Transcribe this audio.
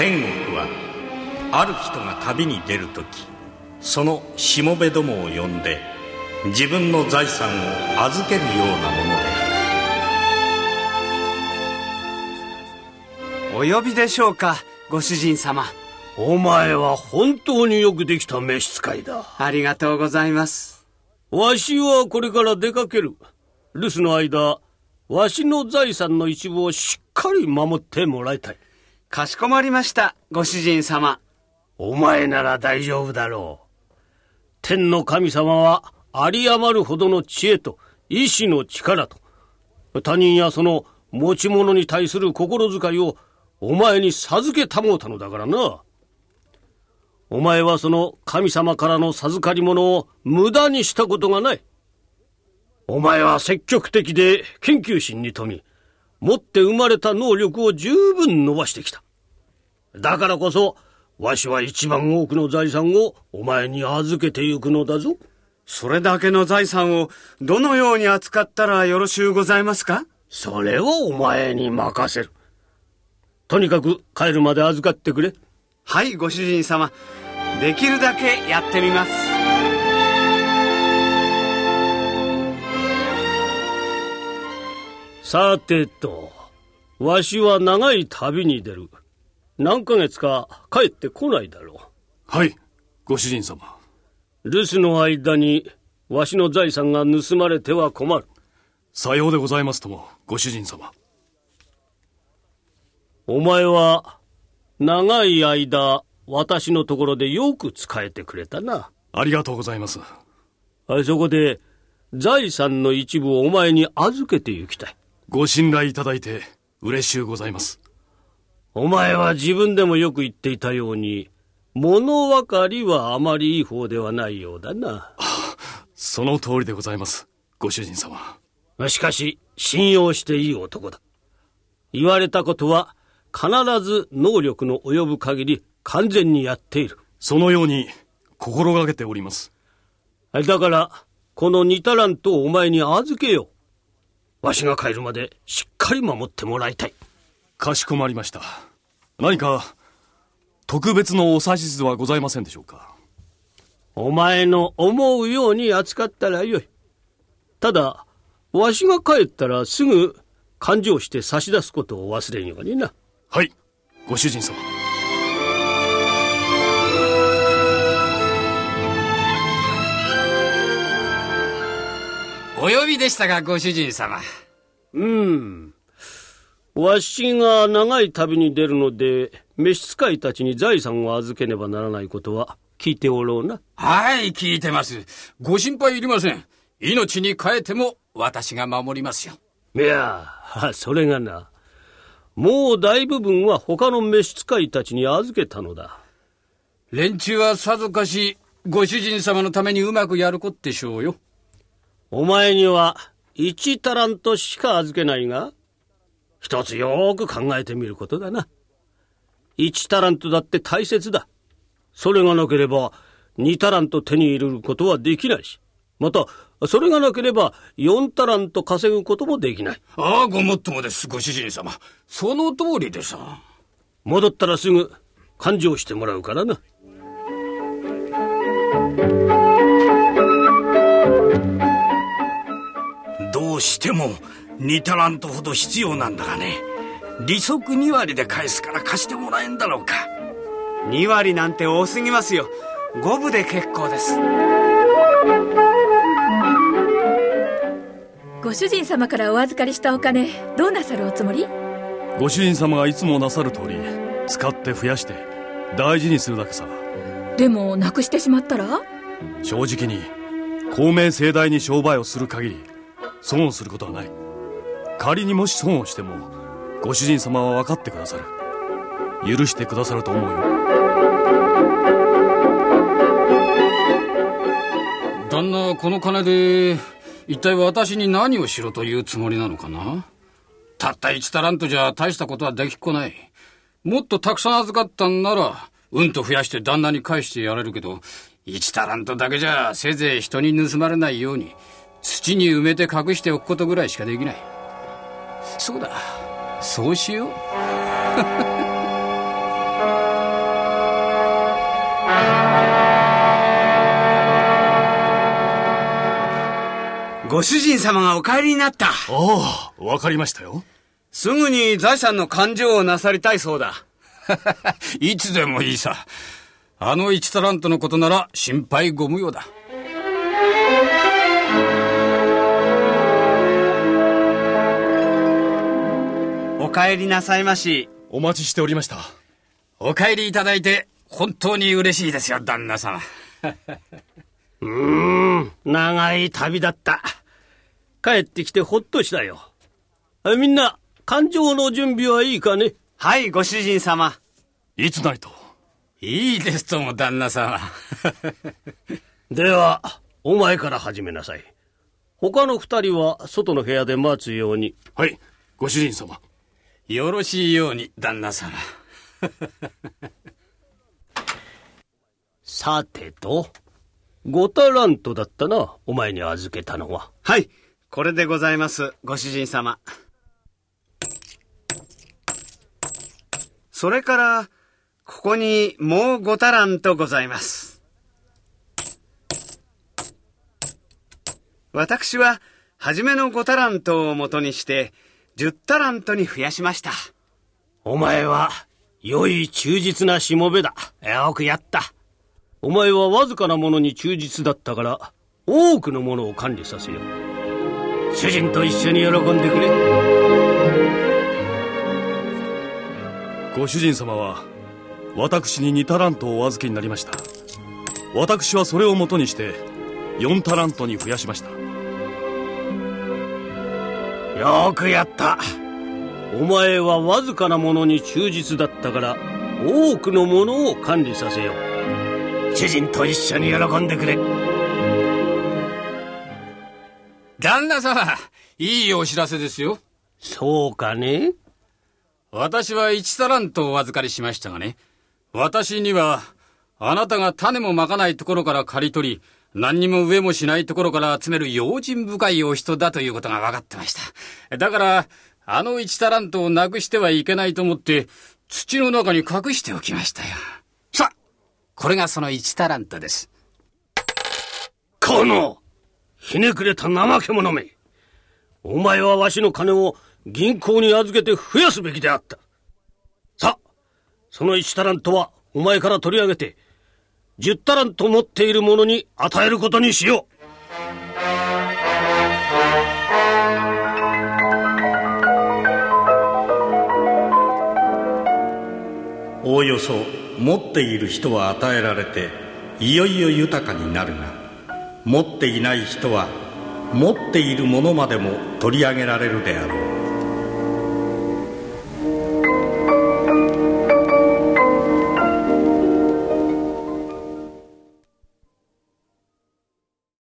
天国はある人が旅に出るとき、そのしもべどもを呼んで自分の財産を預けるようなものである。お呼びでしょうか、ご主人様。 お前は本当によくできた召使いだ。 ありがとうございます。 わしはこれから出かける。留守の間、わしの財産の一部をしっかり守ってもらいたい。 かしこまりました、ご主人様。 お前なら大丈夫だろう。天の神様は有り余るほどの知恵と意志の力と、他人やその持ち物に対する心遣いをお前に授けたもうたのだからな。お前はその神様からの授かり物を無駄にしたことがない。お前は積極的で研究心に富み、持って生まれた能力を十分伸ばしてきた。だからこそ、わしは一番多くの財産をお前に預けてゆくのだぞ。 それだけの財産をどのように扱ったらよろしゅうございますか？ それをお前に任せる。とにかく帰るまで預かってくれ。 はい、ご主人様。できるだけやってみます。 さてと、わしは長い旅に出る。何ヶ月か帰ってこないだろう。 はい、ご主人様。 留守の間にわしの財産が盗まれては困る。 さようでございますとも、ご主人様。 お前は長い間私のところでよく仕えてくれたな。 ありがとうございます。 そこで財産の一部をお前に預けて行きたい。 ご信頼いただいて嬉しゅうございます。 お前は自分でもよく言っていたように、物分かりはあまりいい方ではないようだな。 その通りでございます、ご主人様。 しかし信用していい男だ。言われたことは必ず能力の及ぶ限り完全にやっている。 そのように心がけております。 だからこの2タラントをお前に預けよう。わしが帰るまでしっかり守ってもらいたい。 かしこまりました。何か特別のお指図はございませんでしょうか？ お前の思うように扱ったらよい。ただわしが帰ったらすぐ勘定して差し出すことを忘れんようにな。 はい、ご主人様。 お呼びでしたが、ご主人様。 わしが長い旅に出るので、召使いたちに財産を預けねばならないことは聞いておろうな。 はい、聞いてます。ご心配いりません。命に代えても私が守りますよ。 いや、それがな、もう大部分は他の召使いたちに預けたのだ。 連中はさぞかしご主人様のためにうまくやるこってしょうよ。 お前には1タラントしか預けないが、一つよく考えてみることだな。1タラントだって大切だ。それがなければ2タラント手に入れることはできないし、またそれがなければ4タラント稼ぐこともできない。 ああ、ごもっともです、ご主人様。その通りでさ。 戻ったらすぐ勘定してもらうからな。 どうしても2タラントほど必要なんだがね。利息2割で返すから貸してもらえんだろうか。 2割なんて多すぎますよ。5分で結構です。 ご主人様からお預かりしたお金、どうなさるおつもり？ ご主人様がいつもなさる通り、使って増やして大事にするだけさ。 でもなくしてしまったら？ 正直に公明正大に商売をする限り損をすることはない。仮にもし損をしてもご主人様は分かってくださる。許してくださると思うよ。 旦那、この金で一体私に何をしろというつもりなのかな。たった1タラントじゃ大したことはできっこない。もっとたくさん預かったんならうんと増やして旦那に返してやれるけど、1タラントだけじゃせいぜい人に盗まれないように土に埋めて隠しておくことぐらいしかできない。そうだ、そうしよう。 ご主人様がお帰りになった。 ああ、わかりましたよ。 すぐに財産の勘定をなさりたいそうだ。 いつでもいいさ。あの1タラントのことなら心配ご無用だ。 お帰りなさいまし。 お待ちしておりました。 お帰りいただいて本当に嬉しいですよ、旦那様。 長い旅だった。帰ってきてほっとしたよ。みんな勘定の準備はいいかね。 はい、ご主人様。 いつなりと。 いいですとも、旦那様。 ではお前から始めなさい。他の2人は外の部屋で待つように。 はい、ご主人様。 よろしいように、旦那様。 さてと、5タラントだったな、お前に預けたのは。 はい、これでございます、ご主人様。それからここにもう5タラントございます。私は初めの5タラントを元にして10タラントに増やしました。 お前は良い忠実なしもべだ。よくやった。お前はわずかなものに忠実だったから多くのものを管理させよう。主人と一緒に喜んでくれ。 ご主人様は私に2タラントをお預けになりました。私はそれを元にして4タラントに増やしました。 よくやった。お前はわずかなものに忠実だったから多くのものを管理させよう。主人と一緒に喜んでくれ。 旦那様、いいお知らせですよ。 そうかね。 私は1タラントをお預かりしましたがね、私にはあなたが種もまかないところから刈り取り、何にも植えもしないところから集める用心深いお人だということが分かってました。だからあの1タラントをなくしてはいけないと思って土の中に隠しておきましたよ。さあ、これがその1タラントです。 このひねくれた怠け者め。お前はわしの金を銀行に預けて増やすべきであった。さあ、その1タラントはお前から取り上げて10タラント持っている者に与えることにしよう。 おおよそ持っている人は与えられていよいよ豊かになるが、持っていない人は持っているものまでも取り上げられるであろ